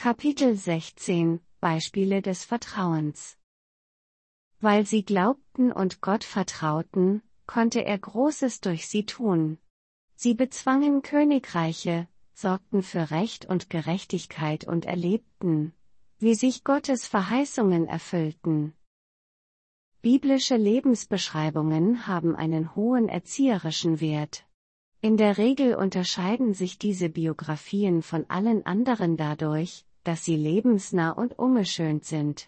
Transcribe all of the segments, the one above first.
Kapitel 16 – Beispiele des Vertrauens. Weil sie glaubten und Gott vertrauten, konnte er Großes durch sie tun. Sie bezwangen Königreiche, sorgten für Recht und Gerechtigkeit und erlebten, wie sich Gottes Verheißungen erfüllten. Biblische Lebensbeschreibungen haben einen hohen erzieherischen Wert. In der Regel unterscheiden sich diese Biografien von allen anderen dadurch, dass sie lebensnah und ungeschönt sind.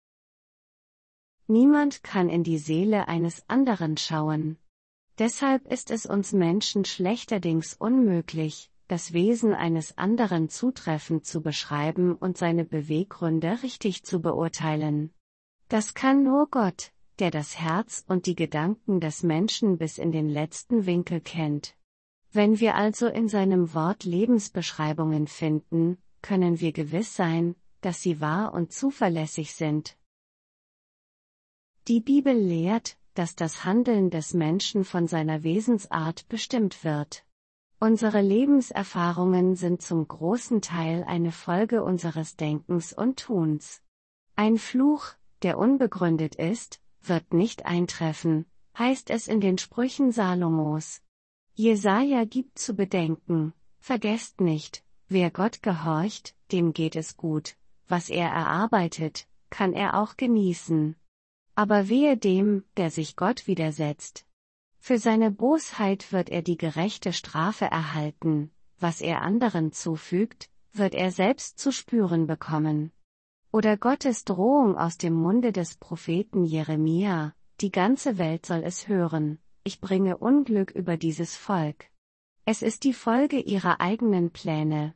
Niemand kann in die Seele eines anderen schauen. Deshalb ist es uns Menschen schlechterdings unmöglich, das Wesen eines anderen zutreffend zu beschreiben und seine Beweggründe richtig zu beurteilen. Das kann nur Gott, der das Herz und die Gedanken des Menschen bis in den letzten Winkel kennt. Wenn wir also in seinem Wort Lebensbeschreibungen finden, können wir gewiss sein, dass sie wahr und zuverlässig sind. Die Bibel lehrt, dass das Handeln des Menschen von seiner Wesensart bestimmt wird. Unsere Lebenserfahrungen sind zum großen Teil eine Folge unseres Denkens und Tuns. Ein Fluch, der unbegründet ist, wird nicht eintreffen, heißt es in den Sprüchen Salomos. Jesaja gibt zu bedenken: Vergesst nicht, wer Gott gehorcht, dem geht es gut, was er erarbeitet, kann er auch genießen. Aber wehe dem, der sich Gott widersetzt. Für seine Bosheit wird er die gerechte Strafe erhalten, was er anderen zufügt, wird er selbst zu spüren bekommen. Oder Gottes Drohung aus dem Munde des Propheten Jeremia: Die ganze Welt soll es hören, ich bringe Unglück über dieses Volk. Es ist die Folge ihrer eigenen Pläne.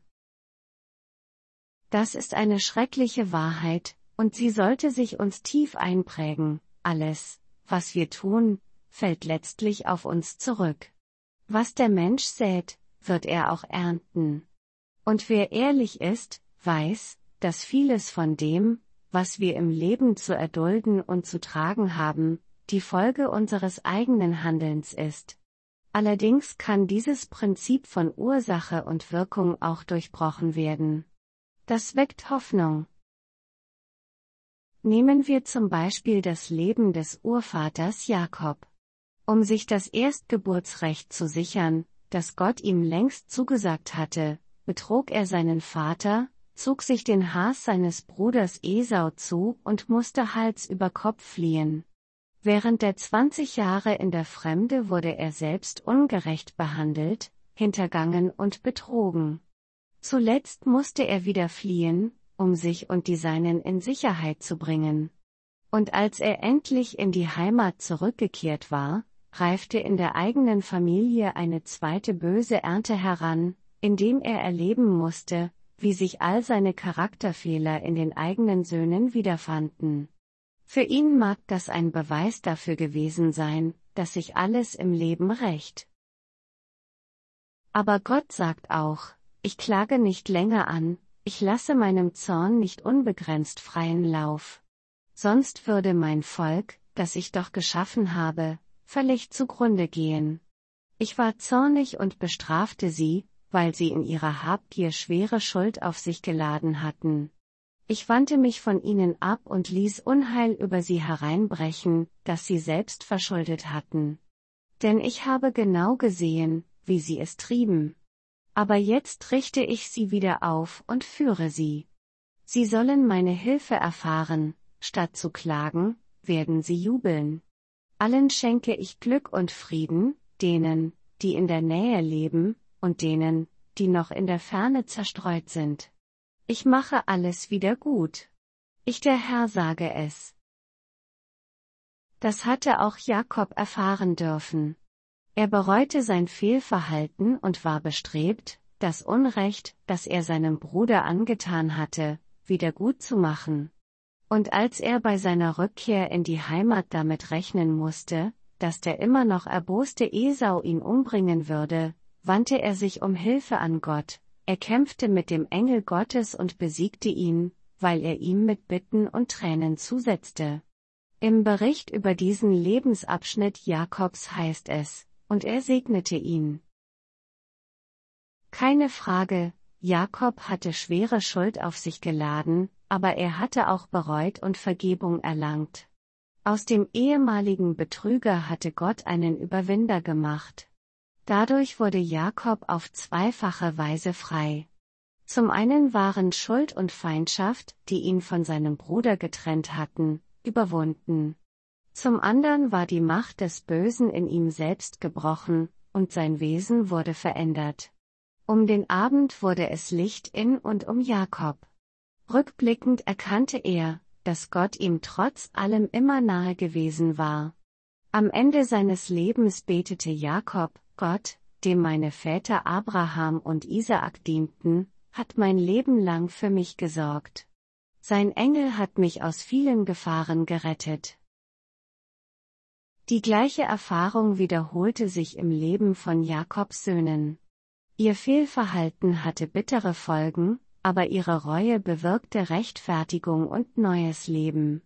Das ist eine schreckliche Wahrheit, und sie sollte sich uns tief einprägen. Alles, was wir tun, fällt letztlich auf uns zurück. Was der Mensch sät, wird er auch ernten. Und wer ehrlich ist, weiß, dass vieles von dem, was wir im Leben zu erdulden und zu tragen haben, die Folge unseres eigenen Handelns ist. Allerdings kann dieses Prinzip von Ursache und Wirkung auch durchbrochen werden. Das weckt Hoffnung. Nehmen wir zum Beispiel das Leben des Urvaters Jakob. Um sich das Erstgeburtsrecht zu sichern, das Gott ihm längst zugesagt hatte, betrog er seinen Vater, zog sich den Has seines Bruders Esau zu und musste Hals über Kopf fliehen. Während der 20 Jahre in der Fremde wurde er selbst ungerecht behandelt, hintergangen und betrogen. Zuletzt musste er wieder fliehen, um sich und die Seinen in Sicherheit zu bringen. Und als er endlich in die Heimat zurückgekehrt war, reifte in der eigenen Familie eine zweite böse Ernte heran, indem er erleben musste, wie sich all seine Charakterfehler in den eigenen Söhnen wiederfanden. Für ihn mag das ein Beweis dafür gewesen sein, dass sich alles im Leben rächt. Aber Gott sagt auch: Ich klage nicht länger an, ich lasse meinem Zorn nicht unbegrenzt freien Lauf. Sonst würde mein Volk, das ich doch geschaffen habe, völlig zugrunde gehen. Ich war zornig und bestrafte sie, weil sie in ihrer Habgier schwere Schuld auf sich geladen hatten. Ich wandte mich von ihnen ab und ließ Unheil über sie hereinbrechen, das sie selbst verschuldet hatten. Denn ich habe genau gesehen, wie sie es trieben. Aber jetzt richte ich sie wieder auf und führe sie. Sie sollen meine Hilfe erfahren, statt zu klagen, werden sie jubeln. Allen schenke ich Glück und Frieden, denen, die in der Nähe leben, und denen, die noch in der Ferne zerstreut sind. Ich mache alles wieder gut. Ich, der Herr, sage es. Das hatte auch Jakob erfahren dürfen. Er bereute sein Fehlverhalten und war bestrebt, das Unrecht, das er seinem Bruder angetan hatte, wieder gut zu machen. Und als er bei seiner Rückkehr in die Heimat damit rechnen musste, dass der immer noch erboste Esau ihn umbringen würde, wandte er sich um Hilfe an Gott. Er kämpfte mit dem Engel Gottes und besiegte ihn, weil er ihm mit Bitten und Tränen zusetzte. Im Bericht über diesen Lebensabschnitt Jakobs heißt es: Und er segnete ihn. Keine Frage, Jakob hatte schwere Schuld auf sich geladen, aber er hatte auch bereut und Vergebung erlangt. Aus dem ehemaligen Betrüger hatte Gott einen Überwinder gemacht. Dadurch wurde Jakob auf zweifache Weise frei. Zum einen waren Schuld und Feindschaft, die ihn von seinem Bruder getrennt hatten, überwunden. Zum anderen war die Macht des Bösen in ihm selbst gebrochen, und sein Wesen wurde verändert. Um den Abend wurde es Licht in und um Jakob. Rückblickend erkannte er, dass Gott ihm trotz allem immer nahe gewesen war. Am Ende seines Lebens betete Jakob: Gott, dem meine Väter Abraham und Isaak dienten, hat mein Leben lang für mich gesorgt. Sein Engel hat mich aus vielen Gefahren gerettet. Die gleiche Erfahrung wiederholte sich im Leben von Jakobs Söhnen. Ihr Fehlverhalten hatte bittere Folgen, aber ihre Reue bewirkte Rechtfertigung und neues Leben.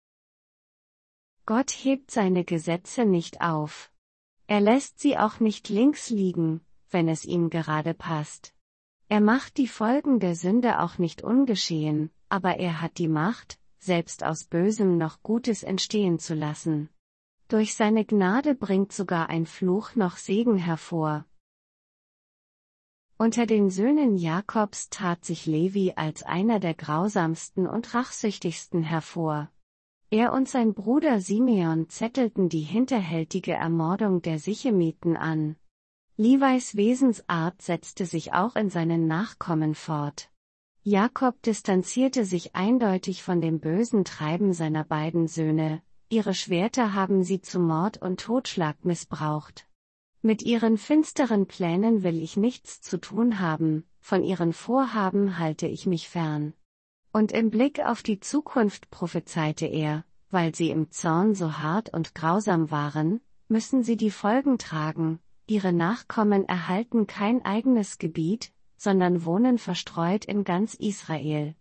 Gott hebt seine Gesetze nicht auf. Er lässt sie auch nicht links liegen, wenn es ihm gerade passt. Er macht die Folgen der Sünde auch nicht ungeschehen, aber er hat die Macht, selbst aus Bösem noch Gutes entstehen zu lassen. Durch seine Gnade bringt sogar ein Fluch noch Segen hervor. Unter den Söhnen Jakobs tat sich Levi als einer der grausamsten und rachsüchtigsten hervor. Er und sein Bruder Simeon zettelten die hinterhältige Ermordung der Sichemiten an. Levis Wesensart setzte sich auch in seinen Nachkommen fort. Jakob distanzierte sich eindeutig von dem bösen Treiben seiner beiden Söhne, ihre Schwerter haben sie zu Mord und Totschlag missbraucht. Mit ihren finsteren Plänen will ich nichts zu tun haben, von ihren Vorhaben halte ich mich fern. Und im Blick auf die Zukunft prophezeite er: Weil sie im Zorn so hart und grausam waren, müssen sie die Folgen tragen, ihre Nachkommen erhalten kein eigenes Gebiet, sondern wohnen verstreut in ganz Israel.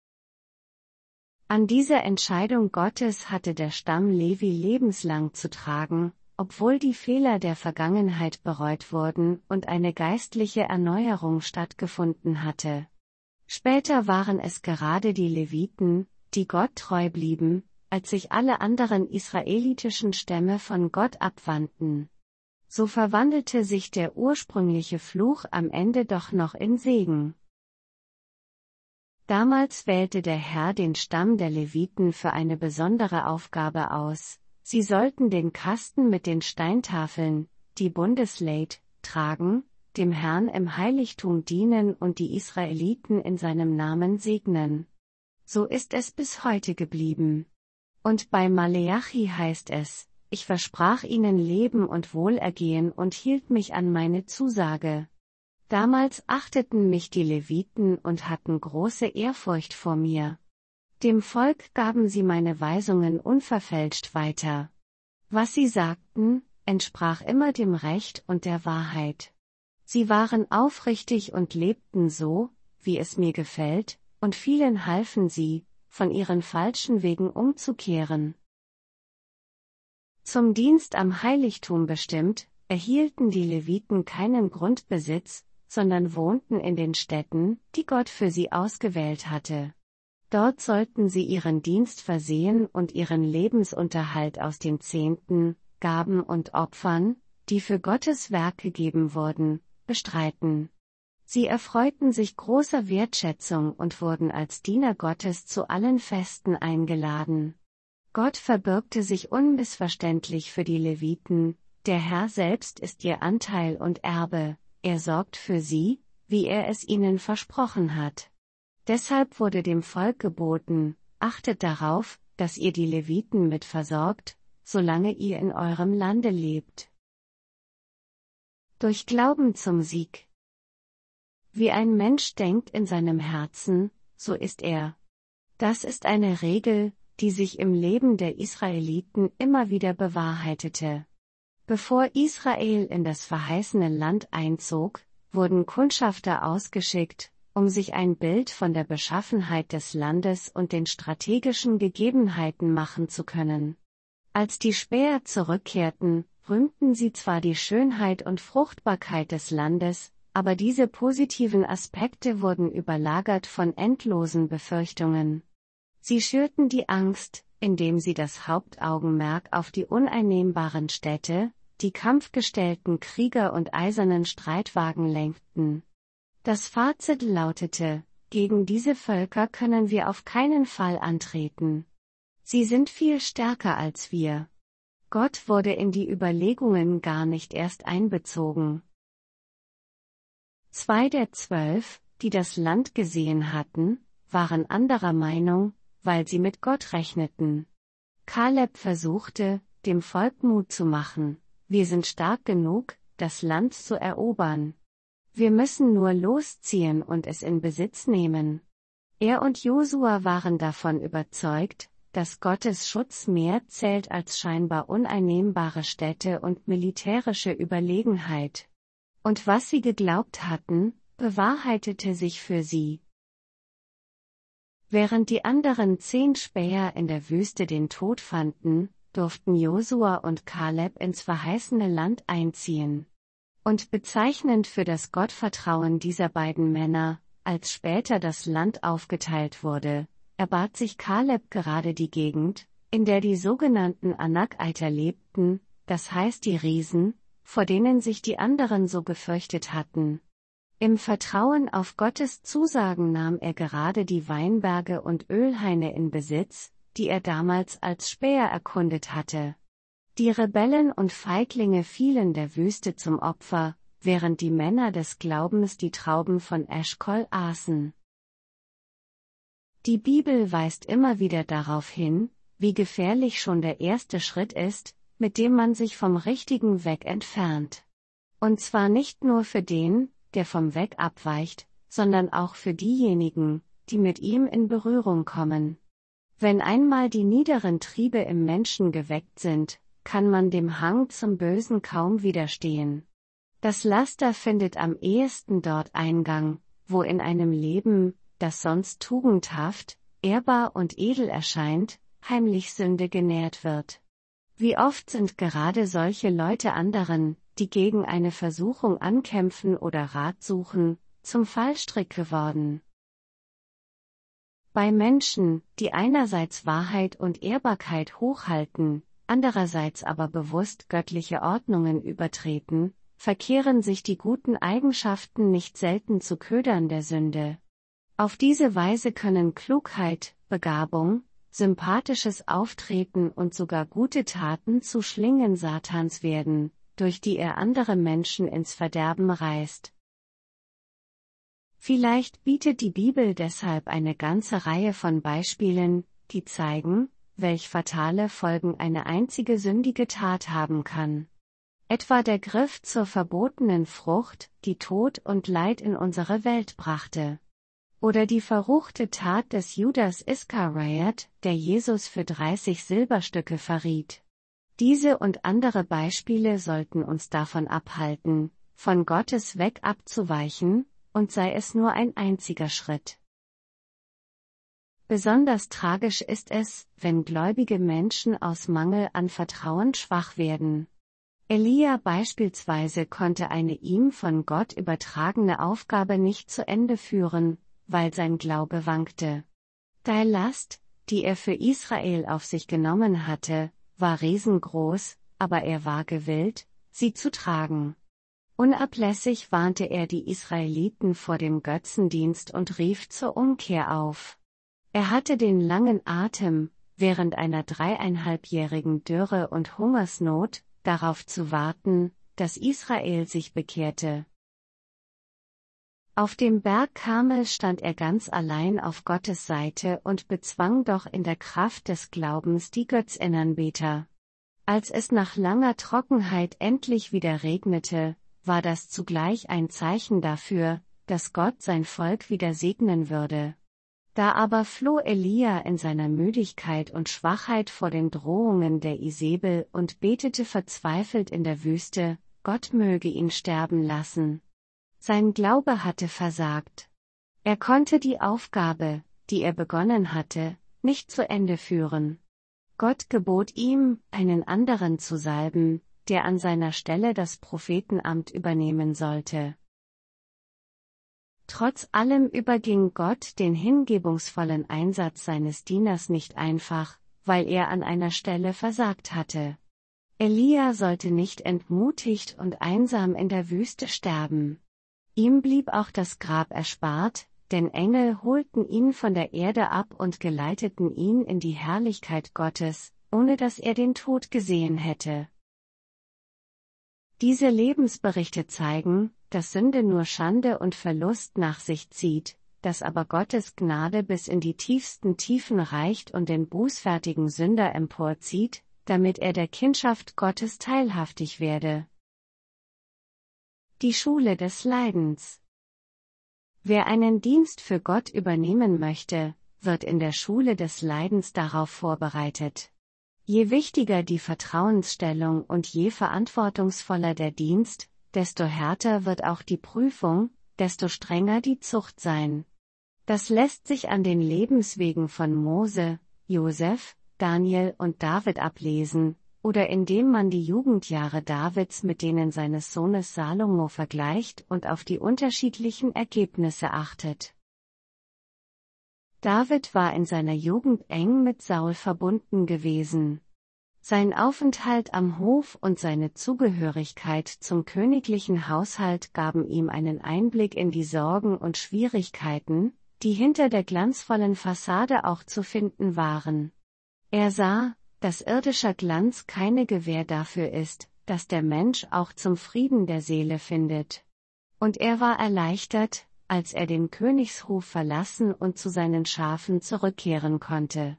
An dieser Entscheidung Gottes hatte der Stamm Levi lebenslang zu tragen, obwohl die Fehler der Vergangenheit bereut wurden und eine geistliche Erneuerung stattgefunden hatte. Später waren es gerade die Leviten, die Gott treu blieben, als sich alle anderen israelitischen Stämme von Gott abwandten. So verwandelte sich der ursprüngliche Fluch am Ende doch noch in Segen. Damals wählte der Herr den Stamm der Leviten für eine besondere Aufgabe aus. Sie sollten den Kasten mit den Steintafeln, die Bundesleit, tragen, dem Herrn im Heiligtum dienen und die Israeliten in seinem Namen segnen. So ist es bis heute geblieben. Und bei Maleachi heißt es: Ich versprach ihnen Leben und Wohlergehen und hielt mich an meine Zusage. Damals achteten mich die Leviten und hatten große Ehrfurcht vor mir. Dem Volk gaben sie meine Weisungen unverfälscht weiter. Was sie sagten, entsprach immer dem Recht und der Wahrheit. Sie waren aufrichtig und lebten so, wie es mir gefällt, und vielen halfen sie, von ihren falschen Wegen umzukehren. Zum Dienst am Heiligtum bestimmt, erhielten die Leviten keinen Grundbesitz, sondern wohnten in den Städten, die Gott für sie ausgewählt hatte. Dort sollten sie ihren Dienst versehen und ihren Lebensunterhalt aus den Zehnten, Gaben und Opfern, die für Gottes Werk gegeben wurden, bestreiten. Sie erfreuten sich großer Wertschätzung und wurden als Diener Gottes zu allen Festen eingeladen. Gott verbürgte sich unmissverständlich für die Leviten, der Herr selbst ist ihr Anteil und Erbe, er sorgt für sie, wie er es ihnen versprochen hat. Deshalb wurde dem Volk geboten: Achtet darauf, dass ihr die Leviten mit versorgt, solange ihr in eurem Lande lebt. Durch Glauben zum Sieg. Wie ein Mensch denkt in seinem Herzen, so ist er. Das ist eine Regel, die sich im Leben der Israeliten immer wieder bewahrheitete. Bevor Israel in das verheißene Land einzog, wurden Kundschafter ausgeschickt, um sich ein Bild von der Beschaffenheit des Landes und den strategischen Gegebenheiten machen zu können. Als die Späher zurückkehrten, rühmten sie zwar die Schönheit und Fruchtbarkeit des Landes, aber diese positiven Aspekte wurden überlagert von endlosen Befürchtungen. Sie schürten die Angst, indem sie das Hauptaugenmerk auf die uneinnehmbaren Städte, die kampfgestellten Krieger und eisernen Streitwagen lenkten. Das Fazit lautete: Gegen diese Völker können wir auf keinen Fall antreten. Sie sind viel stärker als wir. Gott wurde in die Überlegungen gar nicht erst einbezogen. 2 der 12, die das Land gesehen hatten, waren anderer Meinung, weil sie mit Gott rechneten. Kaleb versuchte, dem Volk Mut zu machen: Wir sind stark genug, das Land zu erobern. Wir müssen nur losziehen und es in Besitz nehmen. Er und Josua waren davon überzeugt, dass Gottes Schutz mehr zählt als scheinbar uneinnehmbare Städte und militärische Überlegenheit. Und was sie geglaubt hatten, bewahrheitete sich für sie. Während die anderen 10 Späher in der Wüste den Tod fanden, durften Josua und Kaleb ins verheißene Land einziehen. Und bezeichnend für das Gottvertrauen dieser beiden Männer, als später das Land aufgeteilt wurde, erbat sich Kaleb gerade die Gegend, in der die sogenannten Anakiter lebten, das heißt die Riesen, vor denen sich die anderen so gefürchtet hatten. Im Vertrauen auf Gottes Zusagen nahm er gerade die Weinberge und Ölhaine in Besitz, die er damals als Späher erkundet hatte. Die Rebellen und Feiglinge fielen der Wüste zum Opfer, während die Männer des Glaubens die Trauben von Eschkol aßen. Die Bibel weist immer wieder darauf hin, wie gefährlich schon der erste Schritt ist, mit dem man sich vom richtigen Weg entfernt. Und zwar nicht nur für den, der vom Weg abweicht, sondern auch für diejenigen, die mit ihm in Berührung kommen. Wenn einmal die niederen Triebe im Menschen geweckt sind, kann man dem Hang zum Bösen kaum widerstehen. Das Laster findet am ehesten dort Eingang, wo in einem Leben, das sonst tugendhaft, ehrbar und edel erscheint, heimlich Sünde genährt wird. Wie oft sind gerade solche Leute anderen, die gegen eine Versuchung ankämpfen oder Rat suchen, zum Fallstrick geworden. Bei Menschen, die einerseits Wahrheit und Ehrbarkeit hochhalten, andererseits aber bewusst göttliche Ordnungen übertreten, verkehren sich die guten Eigenschaften nicht selten zu Ködern der Sünde. Auf diese Weise können Klugheit, Begabung, sympathisches Auftreten und sogar gute Taten zu Schlingen Satans werden, durch die er andere Menschen ins Verderben reißt. Vielleicht bietet die Bibel deshalb eine ganze Reihe von Beispielen, die zeigen, welch fatale Folgen eine einzige sündige Tat haben kann. Etwa der Griff zur verbotenen Frucht, die Tod und Leid in unsere Welt brachte. Oder die verruchte Tat des Judas Iskariot, der Jesus für 30 Silberstücke verriet. Diese und andere Beispiele sollten uns davon abhalten, von Gottes Weg abzuweichen, und sei es nur ein einziger Schritt. Besonders tragisch ist es, wenn gläubige Menschen aus Mangel an Vertrauen schwach werden. Elia beispielsweise konnte eine ihm von Gott übertragene Aufgabe nicht zu Ende führen, weil sein Glaube wankte. Die Last, die er für Israel auf sich genommen hatte, war riesengroß, aber er war gewillt, sie zu tragen. Unablässig warnte er die Israeliten vor dem Götzendienst und rief zur Umkehr auf. Er hatte den langen Atem, während einer 3,5-jährigen Dürre und Hungersnot, darauf zu warten, dass Israel sich bekehrte. Auf dem Berg Karmel stand er ganz allein auf Gottes Seite und bezwang doch in der Kraft des Glaubens die Götzinnenbeter. Als es nach langer Trockenheit endlich wieder regnete, war das zugleich ein Zeichen dafür, dass Gott sein Volk wieder segnen würde. Da aber floh Elia in seiner Müdigkeit und Schwachheit vor den Drohungen der Isebel und betete verzweifelt in der Wüste, Gott möge ihn sterben lassen. Sein Glaube hatte versagt. Er konnte die Aufgabe, die er begonnen hatte, nicht zu Ende führen. Gott gebot ihm, einen anderen zu salben, der an seiner Stelle das Prophetenamt übernehmen sollte. Trotz allem überging Gott den hingebungsvollen Einsatz seines Dieners nicht einfach, weil er an einer Stelle versagt hatte. Elia sollte nicht entmutigt und einsam in der Wüste sterben. Ihm blieb auch das Grab erspart, denn Engel holten ihn von der Erde ab und geleiteten ihn in die Herrlichkeit Gottes, ohne dass er den Tod gesehen hätte. Diese Lebensberichte zeigen, dass Sünde nur Schande und Verlust nach sich zieht, dass aber Gottes Gnade bis in die tiefsten Tiefen reicht und den bußfertigen Sünder emporzieht, damit er der Kindschaft Gottes teilhaftig werde. Die Schule des Leidens. Wer einen Dienst für Gott übernehmen möchte, wird in der Schule des Leidens darauf vorbereitet. Je wichtiger die Vertrauensstellung und je verantwortungsvoller der Dienst, desto härter wird auch die Prüfung, desto strenger die Zucht sein. Das lässt sich an den Lebenswegen von Mose, Josef, Daniel und David ablesen, oder indem man die Jugendjahre Davids mit denen seines Sohnes Salomo vergleicht und auf die unterschiedlichen Ergebnisse achtet. David war in seiner Jugend eng mit Saul verbunden gewesen. Sein Aufenthalt am Hof und seine Zugehörigkeit zum königlichen Haushalt gaben ihm einen Einblick in die Sorgen und Schwierigkeiten, die hinter der glanzvollen Fassade auch zu finden waren. Er sah, dass irdischer Glanz keine Gewähr dafür ist, dass der Mensch auch zum Frieden der Seele findet. Und er war erleichtert, als er den Königshof verlassen und zu seinen Schafen zurückkehren konnte.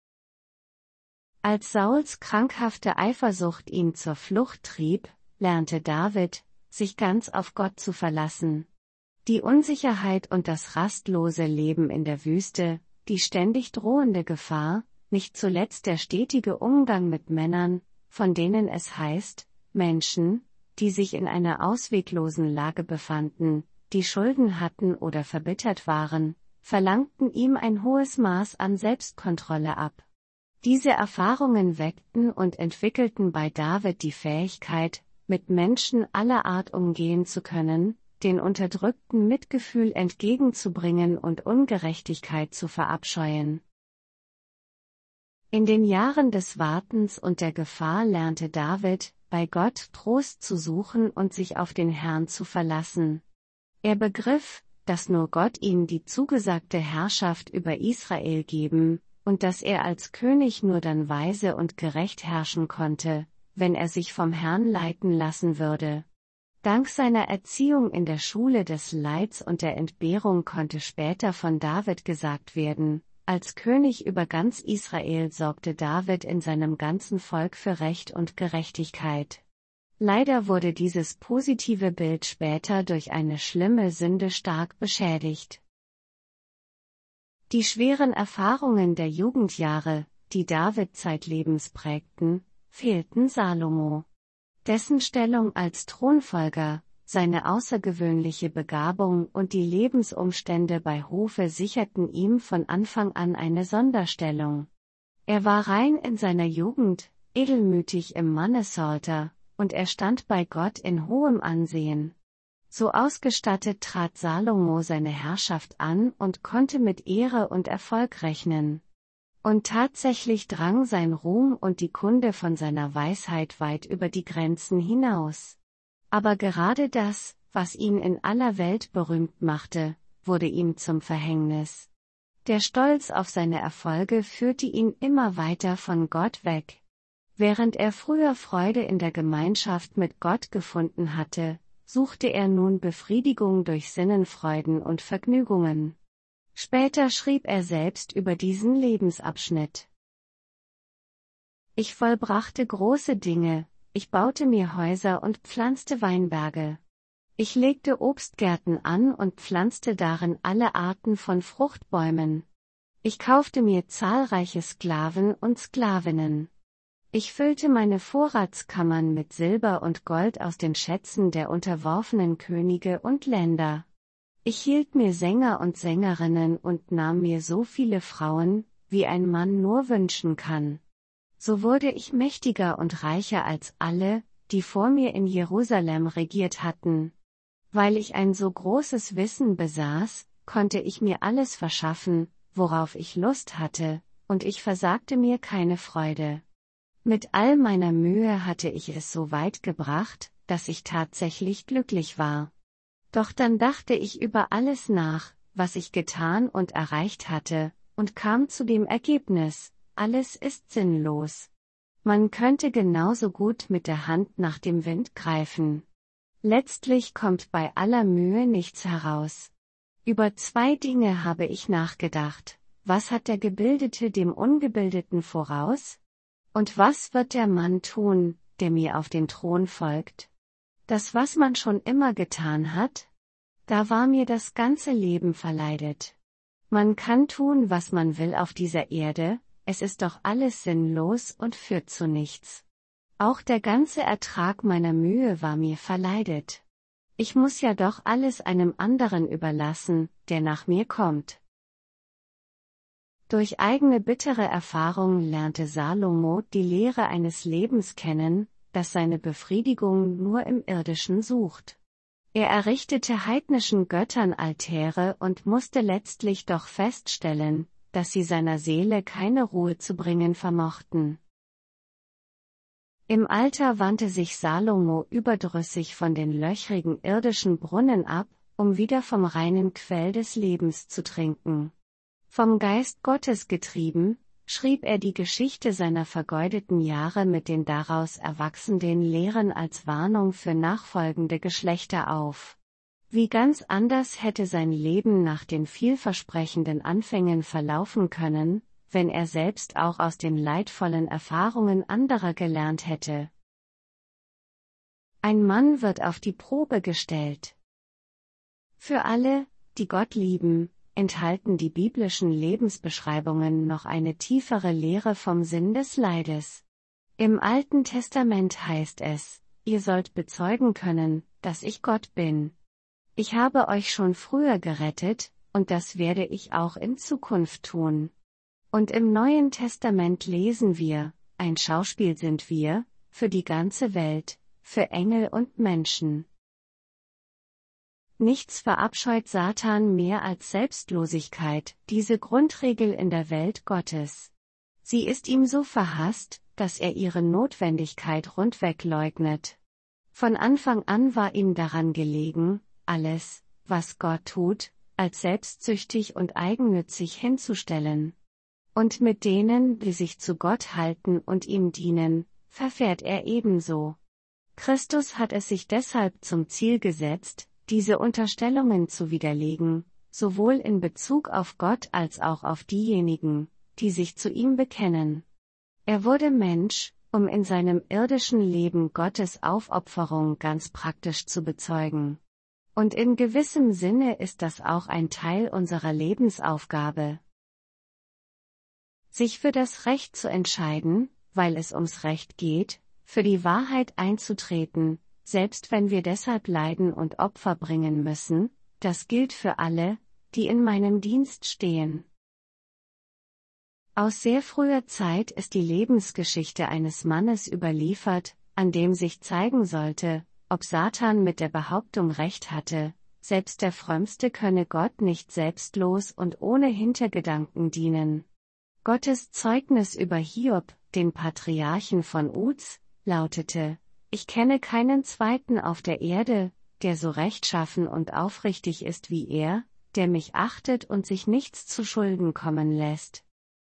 Als Sauls krankhafte Eifersucht ihn zur Flucht trieb, lernte David, sich ganz auf Gott zu verlassen. Die Unsicherheit und das rastlose Leben in der Wüste, die ständig drohende Gefahr, nicht zuletzt der stetige Umgang mit Männern, von denen es heißt, Menschen, die sich in einer ausweglosen Lage befanden, die Schulden hatten oder verbittert waren, verlangten ihm ein hohes Maß an Selbstkontrolle ab. Diese Erfahrungen weckten und entwickelten bei David die Fähigkeit, mit Menschen aller Art umgehen zu können, den Unterdrückten Mitgefühl entgegenzubringen und Ungerechtigkeit zu verabscheuen. In den Jahren des Wartens und der Gefahr lernte David, bei Gott Trost zu suchen und sich auf den Herrn zu verlassen. Er begriff, dass nur Gott ihm die zugesagte Herrschaft über Israel geben, und dass er als König nur dann weise und gerecht herrschen konnte, wenn er sich vom Herrn leiten lassen würde. Dank seiner Erziehung in der Schule des Leids und der Entbehrung konnte später von David gesagt werden, als König über ganz Israel sorgte David in seinem ganzen Volk für Recht und Gerechtigkeit. Leider wurde dieses positive Bild später durch eine schlimme Sünde stark beschädigt. Die schweren Erfahrungen der Jugendjahre, die David zeitlebens prägten, fehlten Salomo. Dessen Stellung als Thronfolger, seine außergewöhnliche Begabung und die Lebensumstände bei Hofe sicherten ihm von Anfang an eine Sonderstellung. Er war rein in seiner Jugend, edelmütig im Mannesalter, und er stand bei Gott in hohem Ansehen. So ausgestattet trat Salomo seine Herrschaft an und konnte mit Ehre und Erfolg rechnen. Und tatsächlich drang sein Ruhm und die Kunde von seiner Weisheit weit über die Grenzen hinaus. Aber gerade das, was ihn in aller Welt berühmt machte, wurde ihm zum Verhängnis. Der Stolz auf seine Erfolge führte ihn immer weiter von Gott weg. Während er früher Freude in der Gemeinschaft mit Gott gefunden hatte, suchte er nun Befriedigung durch Sinnenfreuden und Vergnügungen. Später schrieb er selbst über diesen Lebensabschnitt: Ich vollbrachte große Dinge, ich baute mir Häuser und pflanzte Weinberge. Ich legte Obstgärten an und pflanzte darin alle Arten von Fruchtbäumen. Ich kaufte mir zahlreiche Sklaven und Sklavinnen. Ich füllte meine Vorratskammern mit Silber und Gold aus den Schätzen der unterworfenen Könige und Länder. Ich hielt mir Sänger und Sängerinnen und nahm mir so viele Frauen, wie ein Mann nur wünschen kann. So wurde ich mächtiger und reicher als alle, die vor mir in Jerusalem regiert hatten. Weil ich ein so großes Wissen besaß, konnte ich mir alles verschaffen, worauf ich Lust hatte, und ich versagte mir keine Freude. Mit all meiner Mühe hatte ich es so weit gebracht, dass ich tatsächlich glücklich war. Doch dann dachte ich über alles nach, was ich getan und erreicht hatte, und kam zu dem Ergebnis: alles ist sinnlos. Man könnte genauso gut mit der Hand nach dem Wind greifen. Letztlich kommt bei aller Mühe nichts heraus. Über 2 Dinge habe ich nachgedacht: Was hat der Gebildete dem Ungebildeten voraus? Und was wird der Mann tun, der mir auf den Thron folgt? Das, was man schon immer getan hat? Da war mir das ganze Leben verleidet. Man kann tun, was man will auf dieser Erde, es ist doch alles sinnlos und führt zu nichts. Auch der ganze Ertrag meiner Mühe war mir verleidet. Ich muss ja doch alles einem anderen überlassen, der nach mir kommt. Durch eigene bittere Erfahrung lernte Salomo die Lehre eines Lebens kennen, das seine Befriedigung nur im Irdischen sucht. Er errichtete heidnischen Göttern Altäre und musste letztlich doch feststellen, dass sie seiner Seele keine Ruhe zu bringen vermochten. Im Alter wandte sich Salomo überdrüssig von den löchrigen irdischen Brunnen ab, um wieder vom reinen Quell des Lebens zu trinken. Vom Geist Gottes getrieben, schrieb er die Geschichte seiner vergeudeten Jahre mit den daraus erwachsenden Lehren als Warnung für nachfolgende Geschlechter auf. Wie ganz anders hätte sein Leben nach den vielversprechenden Anfängen verlaufen können, wenn er selbst auch aus den leidvollen Erfahrungen anderer gelernt hätte. Ein Mann wird auf die Probe gestellt. Für alle, die Gott lieben, enthalten die biblischen Lebensbeschreibungen noch eine tiefere Lehre vom Sinn des Leides. Im Alten Testament heißt es: Ihr sollt bezeugen können, dass ich Gott bin. Ich habe euch schon früher gerettet, und das werde ich auch in Zukunft tun. Und im Neuen Testament lesen wir: Ein Schauspiel sind wir, für die ganze Welt, für Engel und Menschen. Nichts verabscheut Satan mehr als Selbstlosigkeit, diese Grundregel in der Welt Gottes. Sie ist ihm so verhasst, dass er ihre Notwendigkeit rundweg leugnet. Von Anfang an war ihm daran gelegen, alles, was Gott tut, als selbstsüchtig und eigennützig hinzustellen. Und mit denen, die sich zu Gott halten und ihm dienen, verfährt er ebenso. Christus hat es sich deshalb zum Ziel gesetzt, diese Unterstellungen zu widerlegen, sowohl in Bezug auf Gott als auch auf diejenigen, die sich zu ihm bekennen. Er wurde Mensch, um in seinem irdischen Leben Gottes Aufopferung ganz praktisch zu bezeugen. Und in gewissem Sinne ist das auch ein Teil unserer Lebensaufgabe. Sich für das Recht zu entscheiden, weil es ums Recht geht, für die Wahrheit einzutreten, selbst wenn wir deshalb leiden und Opfer bringen müssen, das gilt für alle, die in meinem Dienst stehen. Aus sehr früher Zeit ist die Lebensgeschichte eines Mannes überliefert, an dem sich zeigen sollte, ob Satan mit der Behauptung recht hatte, selbst der Frömmste könne Gott nicht selbstlos und ohne Hintergedanken dienen. Gottes Zeugnis über Hiob, den Patriarchen von Uz, lautete: Ich kenne keinen zweiten auf der Erde, der so rechtschaffen und aufrichtig ist wie er, der mich achtet und sich nichts zu Schulden kommen lässt.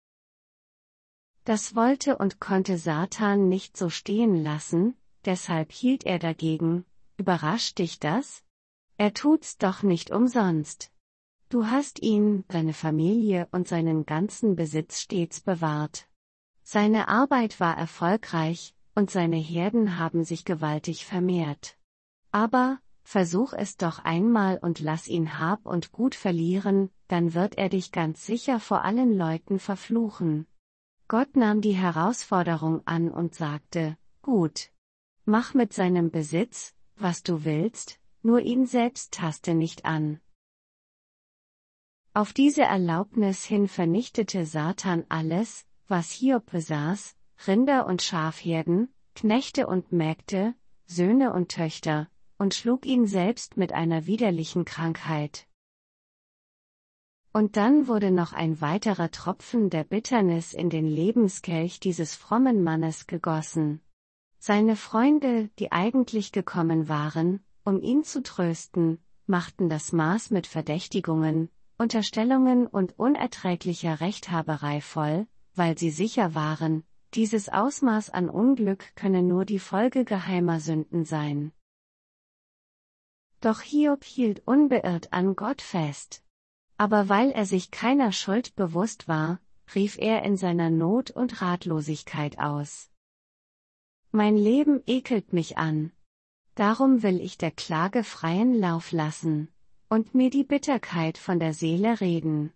Das wollte und konnte Satan nicht so stehen lassen, deshalb hielt er dagegen. Überrascht dich das? Er tut's doch nicht umsonst. Du hast ihn, seine Familie und seinen ganzen Besitz stets bewahrt. Seine Arbeit war erfolgreich, und seine Herden haben sich gewaltig vermehrt. Aber, versuch es doch einmal und lass ihn Hab und Gut verlieren, dann wird er dich ganz sicher vor allen Leuten verfluchen. Gott nahm die Herausforderung an und sagte: Gut. Mach mit seinem Besitz, was du willst, nur ihn selbst taste nicht an. Auf diese Erlaubnis hin vernichtete Satan alles, was Hiob besaß: Rinder und Schafherden, Knechte und Mägde, Söhne und Töchter, und schlug ihn selbst mit einer widerlichen Krankheit. Und dann wurde noch ein weiterer Tropfen der Bitternis in den Lebenskelch dieses frommen Mannes gegossen. Seine Freunde, die eigentlich gekommen waren, um ihn zu trösten, machten das Maß mit Verdächtigungen, Unterstellungen und unerträglicher Rechthaberei voll, weil sie sicher waren, dieses Ausmaß an Unglück könne nur die Folge geheimer Sünden sein. Doch Hiob hielt unbeirrt an Gott fest. Aber weil er sich keiner Schuld bewusst war, rief er in seiner Not und Ratlosigkeit aus: Mein Leben ekelt mich an. Darum will ich der Klage freien Lauf lassen und mir die Bitterkeit von der Seele reden.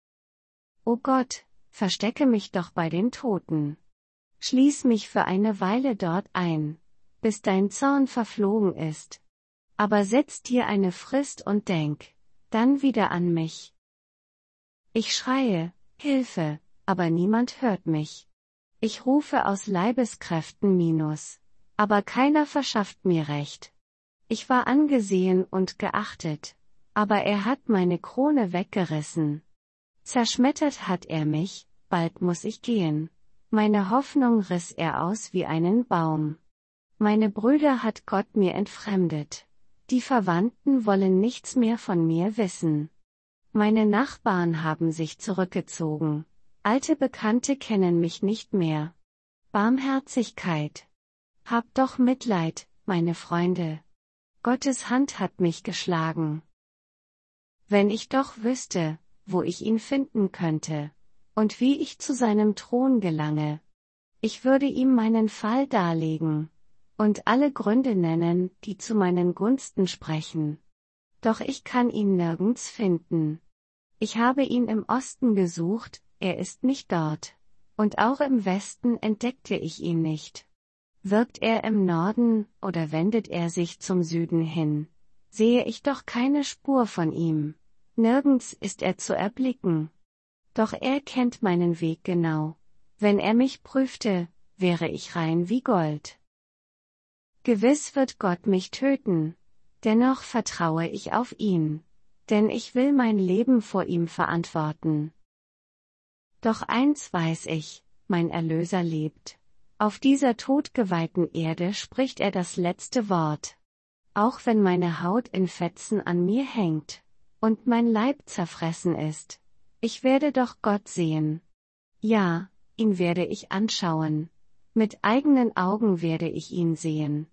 O Gott, verstecke mich doch bei den Toten. Schließ mich für eine Weile dort ein, bis dein Zorn verflogen ist. Aber setz dir eine Frist und denk dann wieder an mich. Ich schreie, Hilfe, aber niemand hört mich. Ich rufe aus Leibeskräften minus, aber keiner verschafft mir Recht. Ich war angesehen und geachtet, aber er hat meine Krone weggerissen. Zerschmettert hat er mich, bald muss ich gehen. Meine Hoffnung riss er aus wie einen Baum. Meine Brüder hat Gott mir entfremdet. Die Verwandten wollen nichts mehr von mir wissen. Meine Nachbarn haben sich zurückgezogen. Alte Bekannte kennen mich nicht mehr. Barmherzigkeit. Habt doch Mitleid, meine Freunde. Gottes Hand hat mich geschlagen. Wenn ich doch wüsste, wo ich ihn finden könnte, und wie ich zu seinem Thron gelange. Ich würde ihm meinen Fall darlegen und alle Gründe nennen, die zu meinen Gunsten sprechen. Doch ich kann ihn nirgends finden. Ich habe ihn im Osten gesucht, er ist nicht dort. Und auch im Westen entdeckte ich ihn nicht. Wirkt er im Norden, oder wendet er sich zum Süden hin? Sehe ich doch keine Spur von ihm. Nirgends ist er zu erblicken. Doch er kennt meinen Weg genau. Wenn er mich prüfte, wäre ich rein wie Gold. Gewiss wird Gott mich töten. Dennoch vertraue ich auf ihn. Denn ich will mein Leben vor ihm verantworten. Doch eins weiß ich, mein Erlöser lebt. Auf dieser todgeweihten Erde spricht er das letzte Wort. Auch wenn meine Haut in Fetzen an mir hängt und mein Leib zerfressen ist, ich werde doch Gott sehen. Ja, ihn werde ich anschauen. Mit eigenen Augen werde ich ihn sehen.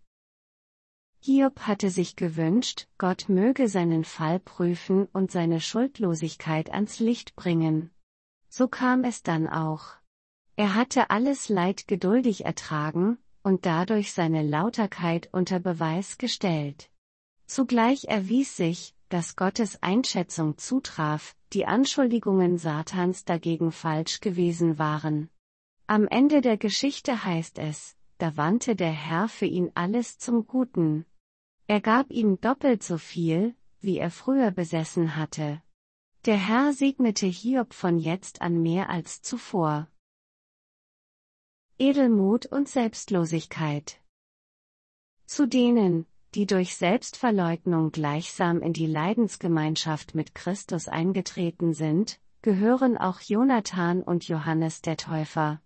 Hiob hatte sich gewünscht, Gott möge seinen Fall prüfen und seine Schuldlosigkeit ans Licht bringen. So kam es dann auch. Er hatte alles Leid geduldig ertragen und dadurch seine Lauterkeit unter Beweis gestellt. Zugleich erwies sich, dass Gottes Einschätzung zutraf, die Anschuldigungen Satans dagegen falsch gewesen waren. Am Ende der Geschichte heißt es: Da wandte der Herr für ihn alles zum Guten. Er gab ihm doppelt so viel, wie er früher besessen hatte. Der Herr segnete Hiob von jetzt an mehr als zuvor. Edelmut und Selbstlosigkeit. Zu denen, die durch Selbstverleugnung gleichsam in die Leidensgemeinschaft mit Christus eingetreten sind, gehören auch Jonathan und Johannes der Täufer.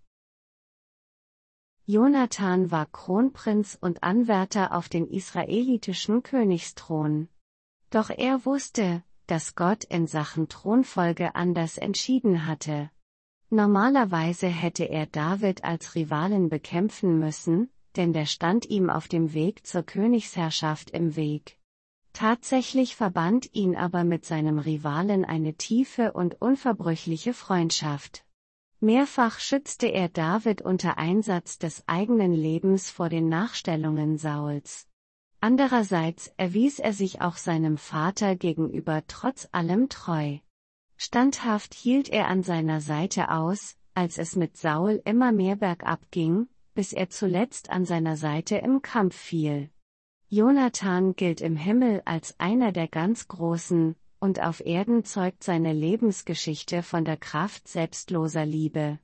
Jonathan war Kronprinz und Anwärter auf den israelitischen Königsthron. Doch er wusste, dass Gott in Sachen Thronfolge anders entschieden hatte. Normalerweise hätte er David als Rivalen bekämpfen müssen, denn der stand ihm auf dem Weg zur Königsherrschaft im Weg. Tatsächlich verband ihn aber mit seinem Rivalen eine tiefe und unverbrüchliche Freundschaft. Mehrfach schützte er David unter Einsatz des eigenen Lebens vor den Nachstellungen Sauls. Andererseits erwies er sich auch seinem Vater gegenüber trotz allem treu. Standhaft hielt er an seiner Seite aus, als es mit Saul immer mehr bergab ging, bis er zuletzt an seiner Seite im Kampf fiel. Jonathan gilt im Himmel als einer der ganz Großen, und auf Erden zeugt seine Lebensgeschichte von der Kraft selbstloser Liebe.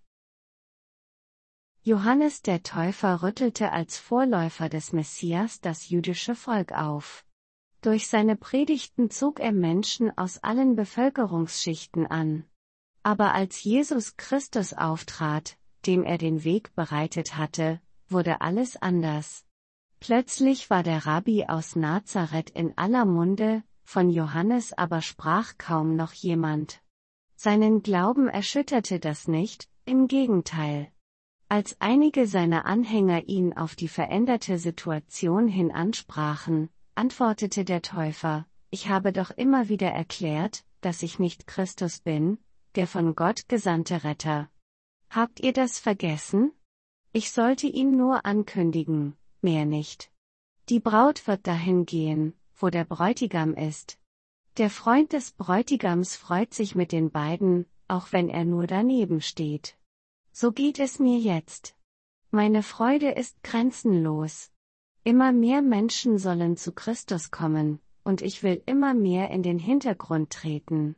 Johannes der Täufer rüttelte als Vorläufer des Messias das jüdische Volk auf. Durch seine Predigten zog er Menschen aus allen Bevölkerungsschichten an. Aber als Jesus Christus auftrat, dem er den Weg bereitet hatte, wurde alles anders. Plötzlich war der Rabbi aus Nazareth in aller Munde, von Johannes aber sprach kaum noch jemand. Seinen Glauben erschütterte das nicht, im Gegenteil. Als einige seiner Anhänger ihn auf die veränderte Situation hin ansprachen, antwortete der Täufer: Ich habe doch immer wieder erklärt, dass ich nicht Christus bin, der von Gott gesandte Retter. Habt ihr das vergessen? Ich sollte ihn nur ankündigen, mehr nicht. Die Braut wird dahin gehen, wo der Bräutigam ist. Der Freund des Bräutigams freut sich mit den beiden, auch wenn er nur daneben steht. So geht es mir jetzt. Meine Freude ist grenzenlos. Immer mehr Menschen sollen zu Christus kommen, und ich will immer mehr in den Hintergrund treten.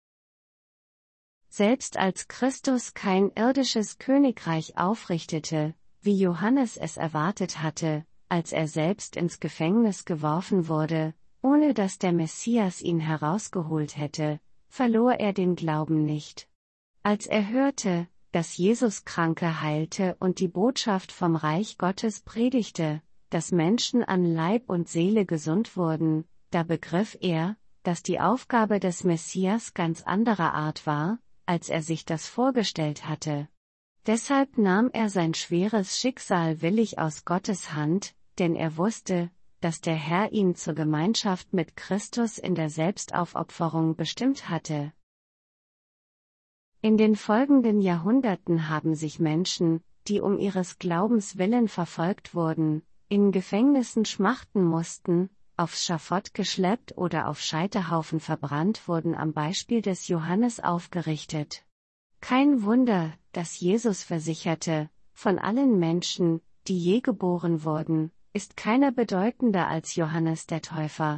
Selbst als Christus kein irdisches Königreich aufrichtete, wie Johannes es erwartet hatte, als er selbst ins Gefängnis geworfen wurde, ohne dass der Messias ihn herausgeholt hätte, verlor er den Glauben nicht. Als er hörte, dass Jesus Kranke heilte und die Botschaft vom Reich Gottes predigte, dass Menschen an Leib und Seele gesund wurden, da begriff er, dass die Aufgabe des Messias ganz anderer Art war, als er sich das vorgestellt hatte. Deshalb nahm er sein schweres Schicksal willig aus Gottes Hand, denn er wusste, dass der Herr ihn zur Gemeinschaft mit Christus in der Selbstaufopferung bestimmt hatte. In den folgenden Jahrhunderten haben sich Menschen, die um ihres Glaubens willen verfolgt wurden, in Gefängnissen schmachten mussten, aufs Schafott geschleppt oder auf Scheiterhaufen verbrannt wurden am Beispiel des Johannes aufgerichtet. Kein Wunder, dass Jesus versicherte: Von allen Menschen, die je geboren wurden, ist keiner bedeutender als Johannes der Täufer.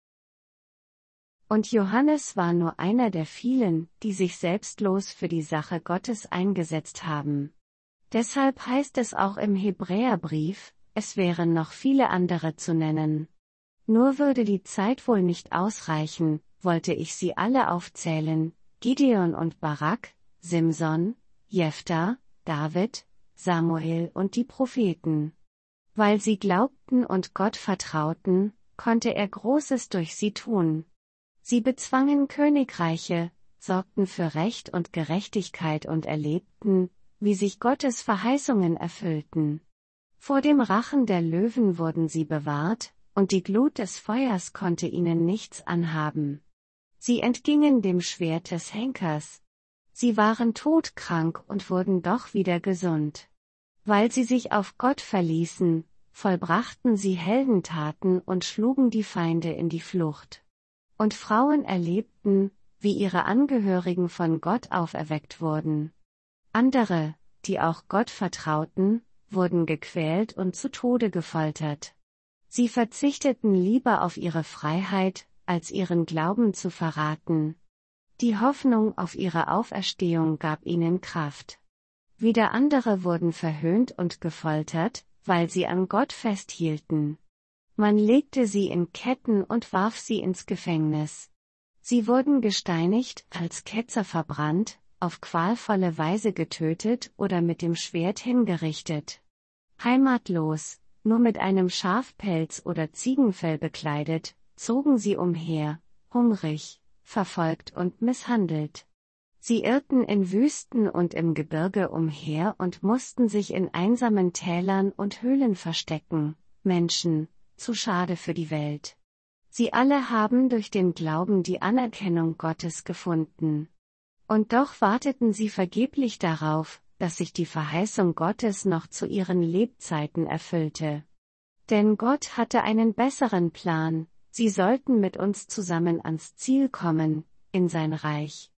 Und Johannes war nur einer der vielen, die sich selbstlos für die Sache Gottes eingesetzt haben. Deshalb heißt es auch im Hebräerbrief, es wären noch viele andere zu nennen. Nur würde die Zeit wohl nicht ausreichen, wollte ich sie alle aufzählen: Gideon und Barak, Simson, Jephthah, David, Samuel und die Propheten. Weil sie glaubten und Gott vertrauten, konnte er Großes durch sie tun. Sie bezwangen Königreiche, sorgten für Recht und Gerechtigkeit und erlebten, wie sich Gottes Verheißungen erfüllten. Vor dem Rachen der Löwen wurden sie bewahrt, und die Glut des Feuers konnte ihnen nichts anhaben. Sie entgingen dem Schwert des Henkers. Sie waren todkrank und wurden doch wieder gesund. Weil sie sich auf Gott verließen, vollbrachten sie Heldentaten und schlugen die Feinde in die Flucht. Und Frauen erlebten, wie ihre Angehörigen von Gott auferweckt wurden. Andere, die auch Gott vertrauten, wurden gequält und zu Tode gefoltert. Sie verzichteten lieber auf ihre Freiheit, als ihren Glauben zu verraten. Die Hoffnung auf ihre Auferstehung gab ihnen Kraft. Wieder andere wurden verhöhnt und gefoltert, weil sie an Gott festhielten. Man legte sie in Ketten und warf sie ins Gefängnis. Sie wurden gesteinigt, als Ketzer verbrannt, auf qualvolle Weise getötet oder mit dem Schwert hingerichtet. Heimatlos, nur mit einem Schafpelz oder Ziegenfell bekleidet, zogen sie umher, hungrig, verfolgt und misshandelt. Sie irrten in Wüsten und im Gebirge umher und mussten sich in einsamen Tälern und Höhlen verstecken. Menschen, zu schade für die Welt. Sie alle haben durch den Glauben die Anerkennung Gottes gefunden. Und doch warteten sie vergeblich darauf, dass sich die Verheißung Gottes noch zu ihren Lebzeiten erfüllte. Denn Gott hatte einen besseren Plan: Sie sollten mit uns zusammen ans Ziel kommen, in sein Reich.